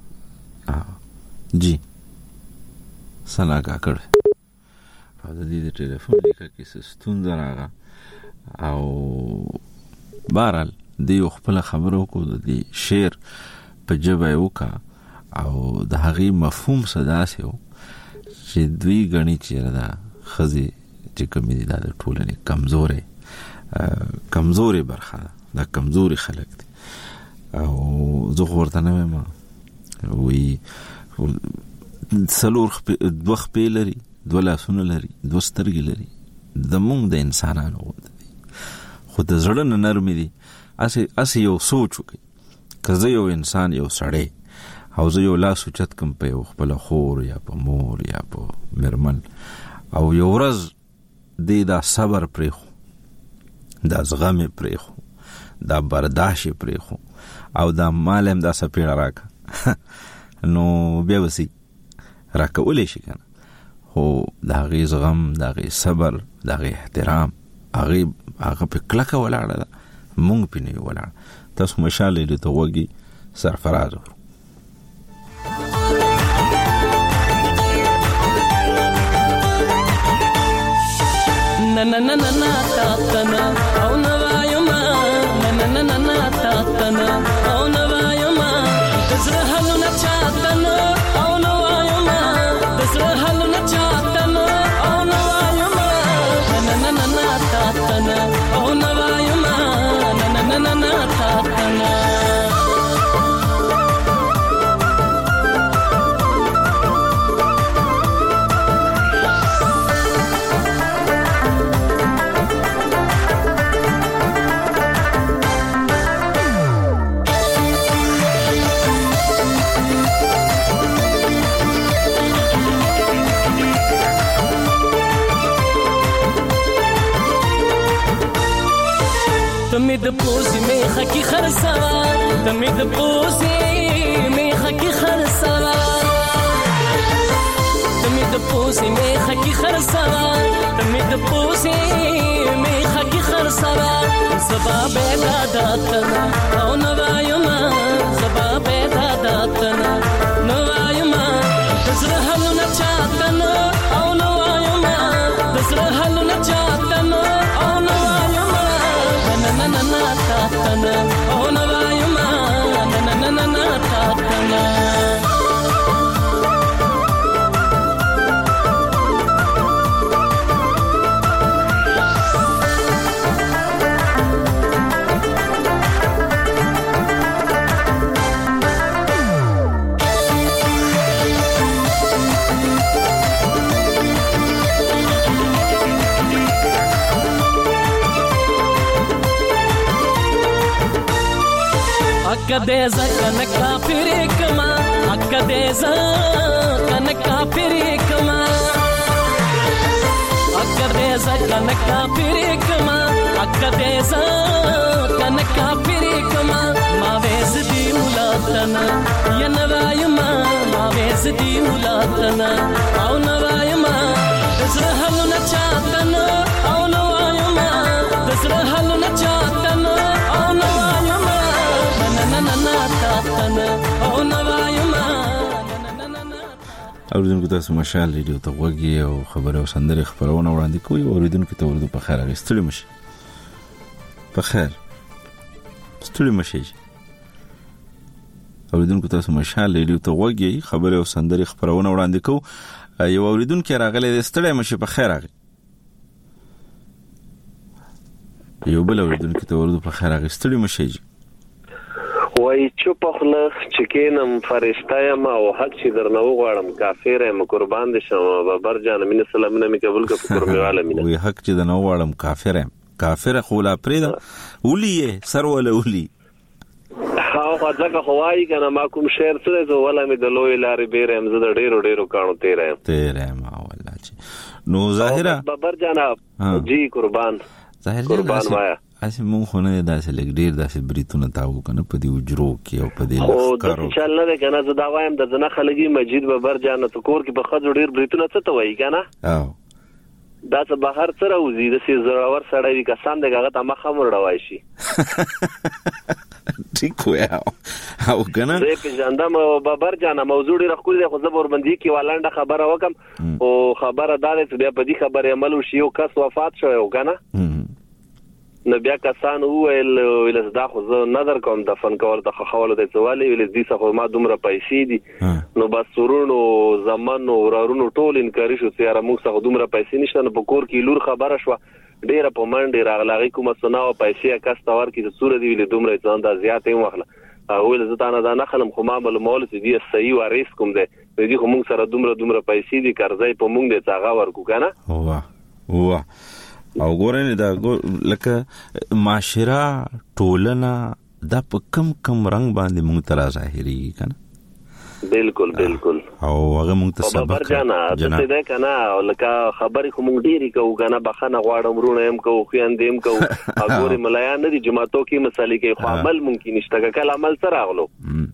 جی سنا کاکړ په دې ټلیفون لیکه کې ستون دراغه او بهرحال د خپل خبرو کو د شعر په جبه وکا او د هغې مفهوم صدا سیو چې دوی غني چې دا خزي چې کوم دي د ټولنې کمزوري برخه دا کمزوري خلک دي او زه ورته نه ما وی څلور دوه خپې لري دوه لاسونه لري دوه سترګې لري د موږ د انسانانو خو د زړه نه نرمي دي اسی یو سوچ وکي که زه یو انسان یو سړی او زه یو لاس اوچت کم په یو خپل خور یا په مور یا په مرمن او یو ورځ دی دا صبر پرېخو دا زغم پرېخو دا برداشت پرېخو او دا مالم دا سپیړه راکا نو بیا وسی راکولې شي کنه خو دا غي زغم دا غي صبر دا غي احترام هغه په کلکه ولاړه ده مونږ په نه ولاړ تاسو مشاله دې ته وږي سرفراز na na na na na ta ta na au na vayuma na na na na na ta ta na au na vayuma dazra halu na cha ta na au na vayuma dazra halu na cha ta na au na vayuma na na na na ta ta na au na vayuma na na na na ta ta na تمید پوزی میخه کی خرسا تمید پوزی میخه کی خرسا تمید پوزی میخه کی خرسا تمید پوزی میخه کی خرسا زبا بیدا داتنا او نوایما زبا بیدا داتنا نوایما دزر حلو نچاتنا او نوایما دزر حلو نچاتنا او نوایما na na na ta ta na oh دې ځکه نه کافرې کما اکه دې ځکه نه کافرې کما اکه دې ځکه نه کافرې کما اکه دې ځکه نه کافرې کما ما وېز دی ولاتنا یا نوایم ما وېز دی ولاتنا او نوایم زړه حل نه چاتنا او نوایم زړه حل نه چاتنا او نوایم او نوایم. اوریدونکو تاسو مشال ریډیو ته وګورئ او خبره او سندره خبرونه وړاندې کوي. اوریدونکو ته ورته په خیر غوښتل مشي په خیر ستړي مشي. اوریدونکو تاسو مشال ریډیو ته وګورئ خبره او سندره خبرونه وړاندې کوي. یو اوریدونکو راغلی ستړي مشي په خیر راغی. یو بل اوریدونکو ته ورته په خیر غوښتل مشي وای چوپ خله چکینم فرشتہ یم او حق چې درنه وغواړم کافر یم قربان دي شم بابر جان مين سلامونه می قبول ک فکر می عالمین وای حق چې درنه وغواړم کافر یم کافر خلا پرید ولي سر ولا ولي هاو ځکه خوای کنه ما کوم شعر سره زه ولا می د لوی لارې بیرم زه د ډیرو کانو تیرم والله چې نو ظاهره بابر جان جی قربان قربان وایا اسی مون خو نه داسې لګ ډیر داسې بریتونه تاو کنه په دې وجرو کې او په دې لخرو او چل نه کنه زه دا وایم د زنه خلګي مجید بابر جان ته کور کې په خځو ډیر بریتونه څه ته وایي کنه او دا څه بهر سره وزي د سي زراور سړی وی کسان دغه ته مخه مړوي شي ټیک ویا او کنه زه په جاندم بابر جان موضوع ډیر خو دې خو زبر بندي کې ولانډه خبره وکم او خبره دا ده چې په دې خبره عمل وشي او کس وفات شو کنه نو بیا کسان ویل زدا خو زه نظر کوم د فن کول ته خواله د سوالي ویل دې څه ما دومره پیسې دي نو بس سرونو زمانو ورارونو ټول انکار شو چې را موږ څه دومره پیسې نشته نو په کور کې لور خبره شو ډیره په منډه راغلاغي کومه سناو پیسې کس تور کې سور دی ویل دومره ځان د زیاتې واخله او ویل زه تا نه دا نخلم خو ما معلومول چې دې صحیح وارث کوم دی دې خو موږ سره دومره پیسې دي قرضې په موږ دې څنګه ورکو کنه واه او ګورنه دا لکه معاشره ټولنه د په کم رنگ باندې مونږ تر ظاهري کنه بالکل او هغه مونږ ته سبق جنا ده کنه لکه خبرې کوم ډيري کو کنه بخنه غواړم رونه هم کو خياندم کو اګوري ملایان دي جماعتو کې مسالې کې خو عمل ممکن نشته کله عمل سره اغلو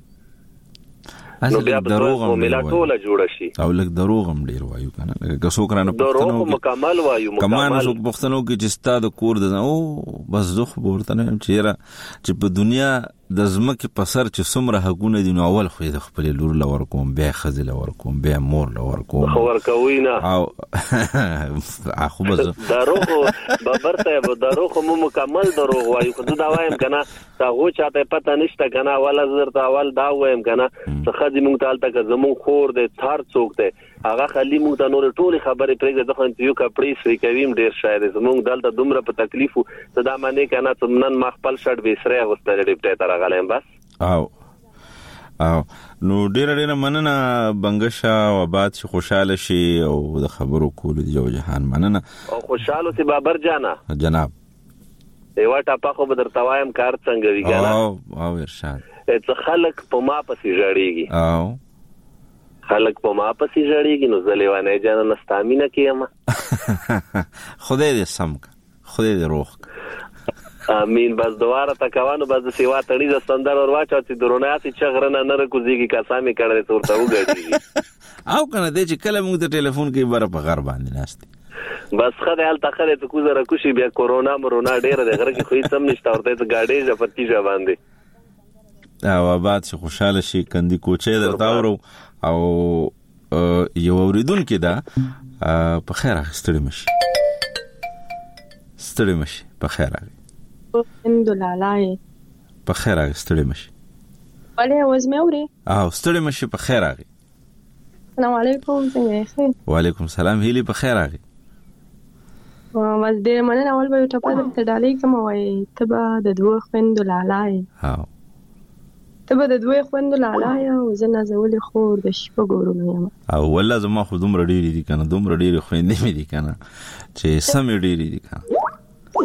نو بیا دروغ هم ټوله جوړ شي او لکه دروغ هم ډیر وایو کنه لکه څوک رانه پښتنو مکمل وایو کمانه څوک پښتنو کې چې ستاد کور ده او بس زه ورته نه چې په دنیا د زمکه په سر چې څومره حقونه دي نو اول خو د خپل لور لور کوم بیا خزل ور کوم بیا مور لور کوم خبر کوي نه او اخو بس دروغ بابر ته دروغ مو مکمل دروغ وایو خو دا وایم کنه دا غو چاته پته نشته کنه ولا زرت اول دا وایم کنه څه خدي مونږ ته الته زمون خور دې ثار څوک دې هغه خلی مونږ ته نور ټول خبرې پرېږه د خو یو کپړې سری کویم ډیر شاید زمونږ دلته دومره په تکلیف صدا باندې کنه څمنن ما خپل شړ به سره غوستل ډیپټ تر غلم بس او نو ډیر مننه بنگشا او آباد شي خوشاله شي او د خبرو کول دی او جهان مننه او خوشاله سي بابر جانا جناب ایوا ټاپا خو بدر توایم کار څنګه وی کنه او ارشاد ته خلک په ما پسې جړېږي او خلک په ما پسې جړېږي نو زلیوانه جان نستامینه کیما خدای دې سم خدای دې روح امين بس دواره تکوانو بس سیوا تړي ز سندر اور واچو چې دروناتي چغرنه نه رکوزيږي کاسامي کړه تورته وګړي او کنه دې چې کله موږ ته ټلیفون کې بره په غر باندې ناشتي بس خدای ال تخره ته کوزره کوشي بیا کورونا ډېر د غره کې خو سم نشته ورته ته گاډي ځپتی ځ باندې او آباد شي خوشاله شي کندي کوچې درتا ورو او یو اوریدونکو دا په خیر ستړي مشي په خیر الحمدلله په خیر ستړي مشي ولی واز مې اوري او ستړي مشي په خیر السلام علیکم څنګه وعلیکم السلام هیلی په خیر واز دې مننه اول به ټاپه ته ډالې کوم وای تبا د دوه خويندو لاله ها تبا د دوه خويندو لاله او زنه زولې خور د شپه ګورم یم او والله زما خو دومره ډېری دي کنه دومره ډېری خويندې مې دي کنه چې سم ډېری دي کنه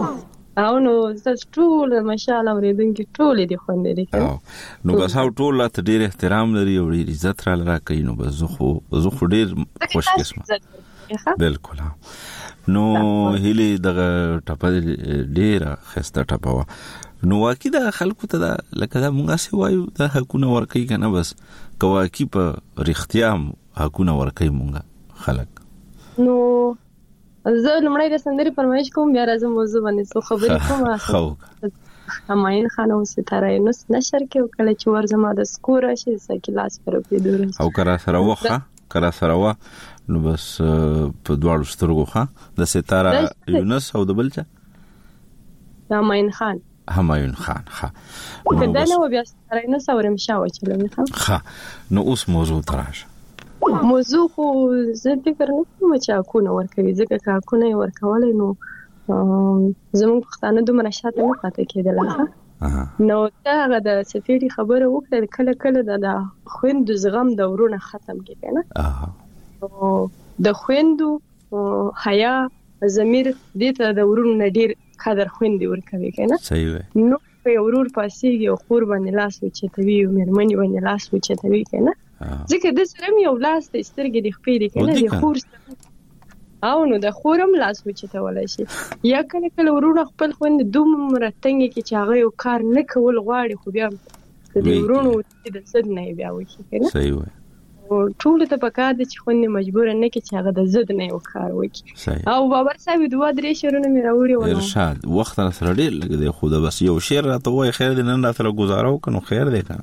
او نو تاسو ټول ماشاءالله اوریدونکي ټول دي خوندې دي نو بس هاو ټول ته ډیر احترام لري او ډیر عزت را لراکې نو بس زه خو ډیر خوش قسمه بالکل نو هلي دغه ټپه ډیر خسته ټپه نو واکې د خلکو ته لکه دا مونږه سی وایو د حقونه ورکوي کنه بس کواکی په رښتیا حقونه ورکوي مونږه خلک نو زه لمړی د سندري فرمایش کوم بیا راځم موضوع باندې څه خبرې کوم هماین خان او ستاره نو نشر کې وکړه چې ورزما د سکور شي سکلاس پر پیډور او کرا سره وا نو بس په دواړو سترګو ښه د ستاره یونس او د بلچا هماین خان ښه کله نو بیا ستاره نو سورم شاو چلوي ښه نو اوس موضوع تراشه موضوع خو زه فکر نه کوم چې حقونه ورکوي ځکه که حقونه یې ورکولی نو زموږ پښتانه دومره شاته نه پاتې کېدله نو ته هغه د سفیري خبره وکړه کله کله د خویندو زغم د ورونه ختم کېږي نه د خویندو حیا ضمیر دې ته د ورونو نه ډېر قدر خویندې ورکوي که نه صحیح نو که یو ورور پاسېږي او خور باندې لاس وچتوي او مېرمنې باندې لاس وچتوي که نه ځکه د سره مې یو لاس د سترګې د خپې دی که نه د خور سره او نو د خور هم لاس وچتولی شي یا کله کله ورونه خپل خویندې دومره تنګې کې چې هغه یو کار نه کول غواړي خو بیا د دې ورونو د ضد نه یې بیا وکړي که نه صحیح وایي ټولو ته پکار ده چې خویندې مجبوره نه کړي چې هغه د ضد نه یو کار وکړي او بابر صاحب 2-3 شعرونه مې راوړي وو ارشاد وخت سره ډېر لږ دی خو دا بس یو شعر راته وایي خیر دی نن راته ګزاره وکړه نو خیر دی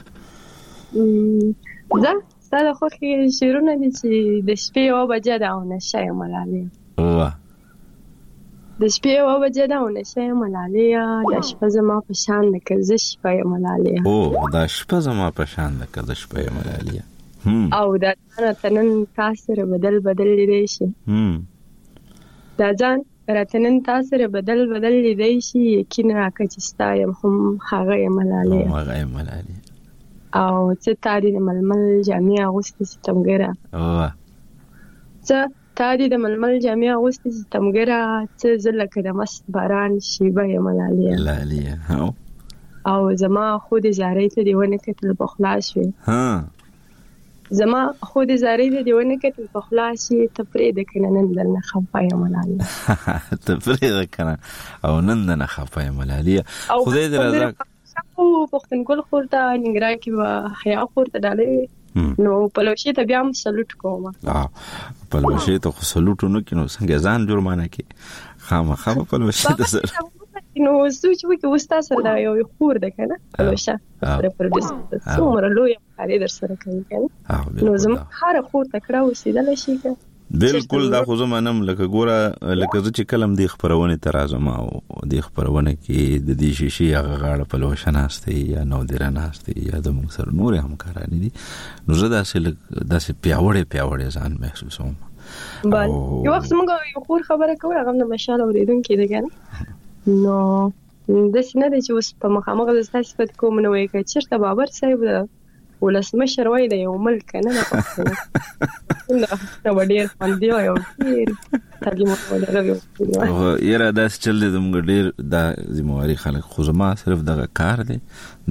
که زه ستا د خوښې شعرونه دي چې د شپې 1 بجه ده او نشه یم ملالۍ د شپې 1 بجه ده او نشه یم ملالۍ دا شپه زما په شان ده که زه شپه یم ملالۍ دا شپه زما په شان ده که زه شپه یم ملالۍ او دا ځان تنن تاسره بدل لیدای شي دا ځان راتنن تاسره بدل لیدای شي یقین راکړه چې ستا یم هم هغه یم ملالۍ او څه تاري د ململ جامې اغوستې ستمګره څه تاري د ململ جامې اغوستې ستمګره څه زه لکه د مست باران شیبه یم ملالۍ او زما خود زارۍ ته دې ونه کتل په خلاص شوې زما خود زارۍ ته دې ونه کتل په خلاص شي ته پرېږده که نه نن درنه خفه یم ملالۍ ته پرېږده که نه او نن درنه خفه یم ملالۍ خدای دې رضا او پښتونګل خور ته ننګرهار کې به حیا خور ته ډالۍ نو پلوشي ته بیا هم سلوټ کوم پلوشي ته خو سلوټ ونه کړي نو څنګه ځان جرمانه کړي خامخا به پلوشي ته سره نو سوچ وکړي اوس تا سره دا یو خور ده که نه پلوشه سره پردیسه څومره لویه کاري در سره کوي که نه نو زموږ هره خور ته کړه اوسېدلی شي که بالکل دا خو زه منم لکه ګوره لکه زه چې کلم دې خپرونې ته راځم او دې خپرونه کې د دې شیشې هغه غاړه پلوشه ناستې یا نودره ناستې یا زموږ سره نورې همکارانې دي نو زه داسې پیاوړی ځان محسوسوم یو وخت زموږ یو خور خبره کوي هغه هم د مشال اورېدونکي دی که نه نو داسې نه دی چې اوس په مخامخ د ستا صفت کوم نه وایي که چېرته بابر صاحب د ولسمشر وایي د یو ملک که نه د پښتنو دا به ډېر خوندي وایي او ډېر تعلیم یاره داسې چل دی زموږ ډېر دا ذمهواري خلک خو زما صرف دغه کار دی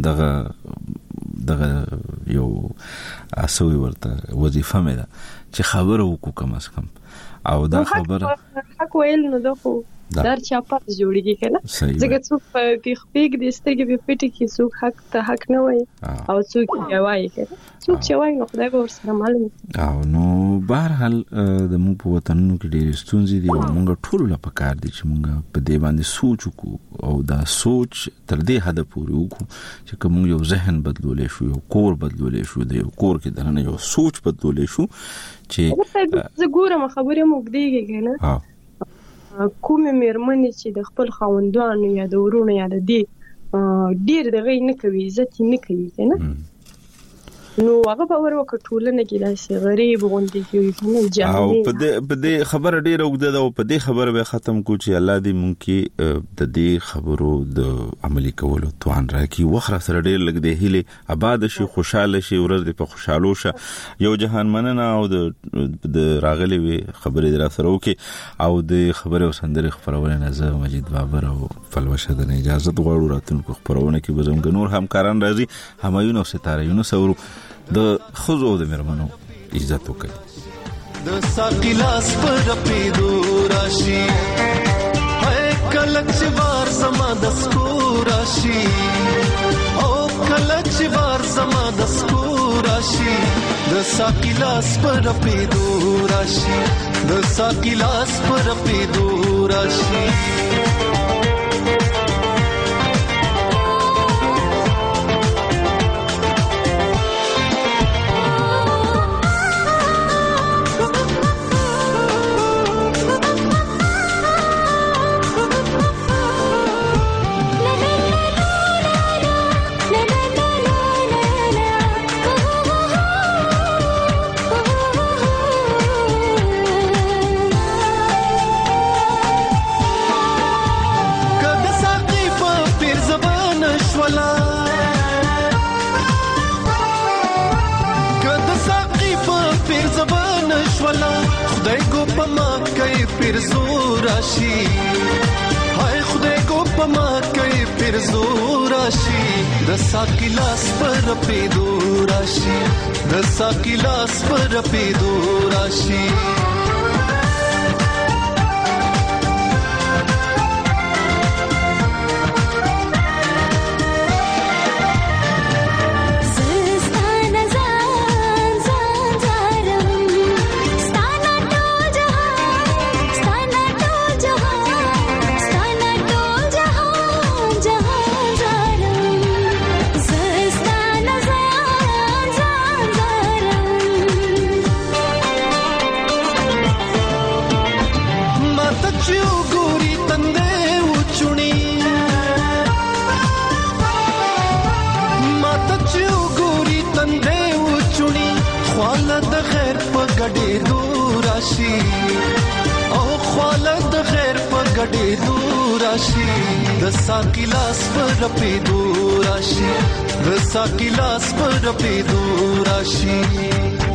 دغه یو اسوي ورته وظیفه مې ده چې خبره وکړو کم از کم او دا خبره حق ویل نو دا خو در چاپات جوړیږي کنه ځکه څوک په پیغ دې سترګې په پټي کې څوک حق ته حق نه وایي او څوک یې وایي کنه څوک چې وایي نو خدای به ورسره معلوم او نو بهرحال د موږ په وطنونو کې ډېرې ستونزې دي او موږ ټولو له پکار دي چې موږ په دې باندې سوچ وکړو او دا سوچ تر دې حده پورې وکړو چې که موږ یو ذهن بدلولی شو یو کور بدلولی شو د یو کور کې دننه یو سوچ بدلولی شو چې زه ګورم خبرې مو اوږدېږي کنه کومې مېرمنې چې د خپل خاوندانو یا د ورونو یا د دې ډېر دغه یې نه کوي عزت یې نه کوي که نه نو هغه به ورو ټولنه کې داسې غریب غوندي کې نه جامې او په دې خبره ډیره وګده ده او په دې خبره به ختم کو چې الله دې مونږ کې د دې خبرو د عملي کولو توان راکړي وخره سره ډیر لګ دې هله آباد شي خوشاله شي ورځ دې په خوشاله شه یو جهان مننه او د راغلي وي خبره در سره وکي او د خبره وسندري خبرونه نزه مجید بابر او فلوشه د اجازه غواړو راتونکو خبرونه کې بزم نور همکاران راځي همایون او ستاره یونس او د خزو د مرمنو عزت وکړي د ساقلاس پر پیدو راشي هي کلچ وار سما د سکو راشي او کلچ وار سما د سکو راشي د ساقلاس پر پیدو راشي د ساقلاس پر پیدو راشي پیر زور راشي هاي خدای کو پما کوي پیر زور راشي د ساقلاس پر پیدو راشي د ساقلاس پر پیدو راشي د ساقلاس پر پیدو راشي د ساقلاس پر پیدو راشي